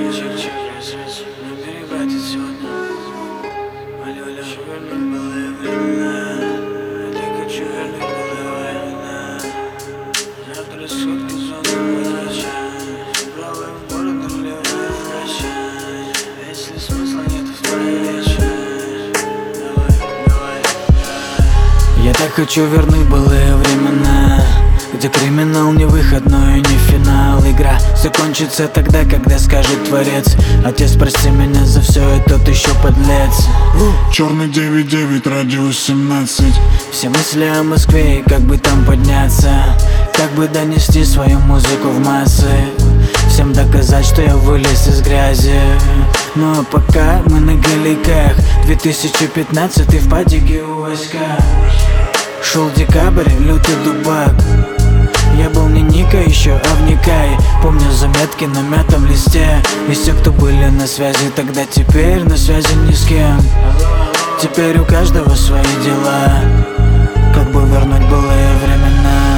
Чик-чик, красавчик, набери, братец, сегодня. Алло-алло, вернуть былые времена. Я хочу вернуть былые времена. Завтра сходка зона возвращай. Правая в бороду, левая в прощай. Если смысла нет в твоей речи, давай. Я так хочу вернуть былые времена, где криминал не выходной, не финал. Игра закончится тогда, когда скажет Творец: отец, прости меня за все, и тот еще подлец. Черный 99, радиус 17. Все мысли о Москве и как бы там подняться, как бы донести свою музыку в массы, всем доказать, что я вылез из грязи. Ну а пока мы на галиках, 2015 в падике у войска. Шел декабрь, лютый дубак. Я был не Ника еще, а вникай. Помню заметки на мятом листе. И все, кто были на связи тогда, теперь на связи ни с кем. Теперь у каждого свои дела, как бы вернуть былые времена.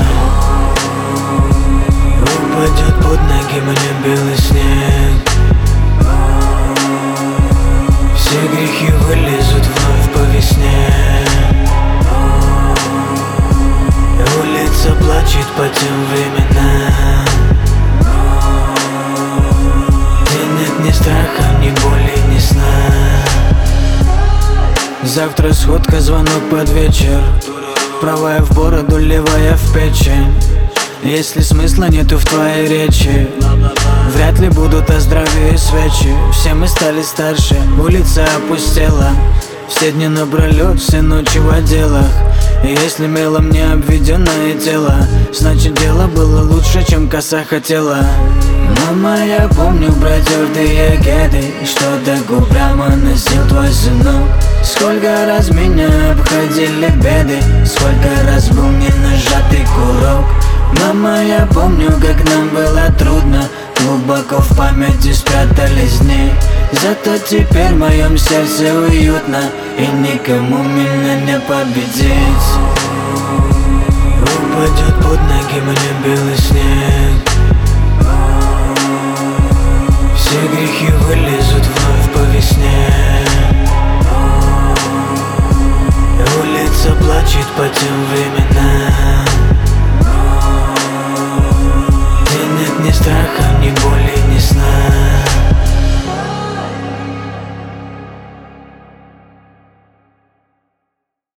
Упадет под ноги мне белый снег. Все грехи вылезут вновь по весне. Улица плачет по тем временам, где нет ни страха, ни боли, ни сна. Завтра сходка, звонок под вечер. Правая в бороду, левая в печень. Если смысла нету в твоей речи, вряд ли будут о здравии свечи. Все мы стали старше, улица опустела. Все дни напролет, все ночи в отделах. И если мелом не обведенное тело, значит дело было лучше, чем коса хотела. Мама, я помню протертые кеды, что до губ прямо носил твой сынок. Сколько раз меня обходили беды, сколько раз был не нажатый курок. Мама, я помню, как нам было трудно, глубоко в памяти спрятались дни. Зато теперь в моем сердце уютно, и никому меня не победить. Упадет под ноги мне белый снег. Все грехи вылезут вновь по весне. Улица плачет по тем временам,